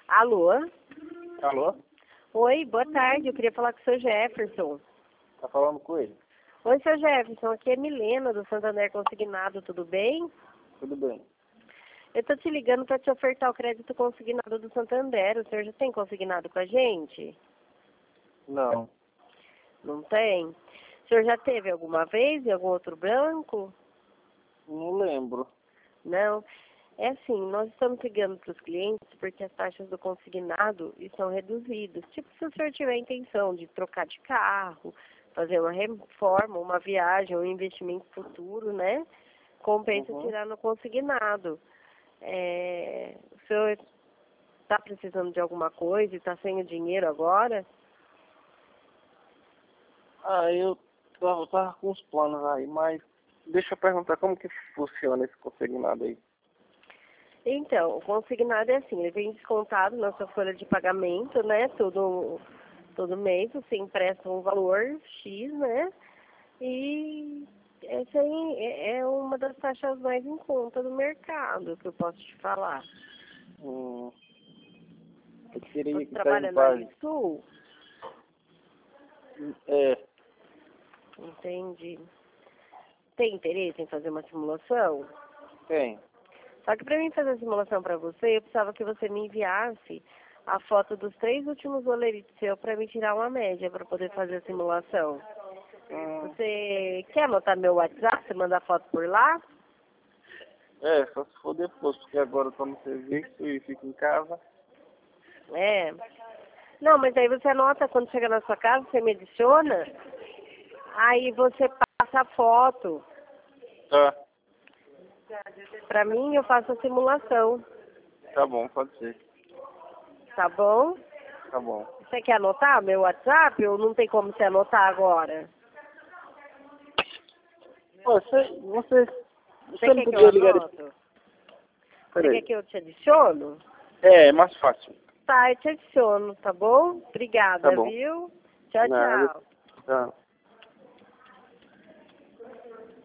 Alô? Alô? Oi, boa tarde. Eu queria falar com o seu Jefferson. Tá falando com ele? Oi, seu Jefferson. Aqui é Milena, do Santander Consignado. Tudo bem? Tudo bem. Eu tô te ligando para te ofertar o crédito consignado do Santander. O senhor já tem consignado com a gente? Não. Não tem? O senhor já teve alguma vez em algum outro banco? Não lembro. Não. É assim, nós estamos ligando para os clientes porque as taxas do consignado estão reduzidas. Tipo, se o senhor tiver a intenção de trocar de carro, fazer uma reforma, uma viagem, um investimento futuro, né? Compensa tirar no consignado. O senhor está precisando de alguma coisa e está sem o dinheiro agora? Eu tava com uns planos aí, mas deixa eu perguntar como que funciona esse consignado aí. Então, o consignado é assim, ele vem descontado na sua folha de pagamento, né? Todo mês você empresta um valor X, né? E essa aí é uma das taxas mais em conta do mercado, que eu posso te falar. Eu queria Você que trabalha na Sul? Entendi. Tem interesse em fazer uma simulação? Tem. Só que para mim fazer a simulação para você, eu precisava que você me enviasse a foto dos 3 últimos boleritos seus para me tirar uma média para poder fazer a simulação. Você quer anotar meu WhatsApp? Você manda a foto por lá? Só se for depois, porque agora eu tô no serviço e fico em casa. É. Não, mas aí você anota quando chega na sua casa, você me adiciona, aí você passa a foto. Tá. Pra mim, eu faço a simulação. Tá bom, pode ser. Tá bom? Tá bom. Você quer anotar meu WhatsApp ou não tem como você anotar agora? Você Você não quer que eu podia ligar... anoto? Você Peraí. quer que eu te adiciono? É mais fácil. Tá, eu te adiciono, tá bom? Tá Obrigada, bom. viu? Tchau, Nada. tchau. Tá.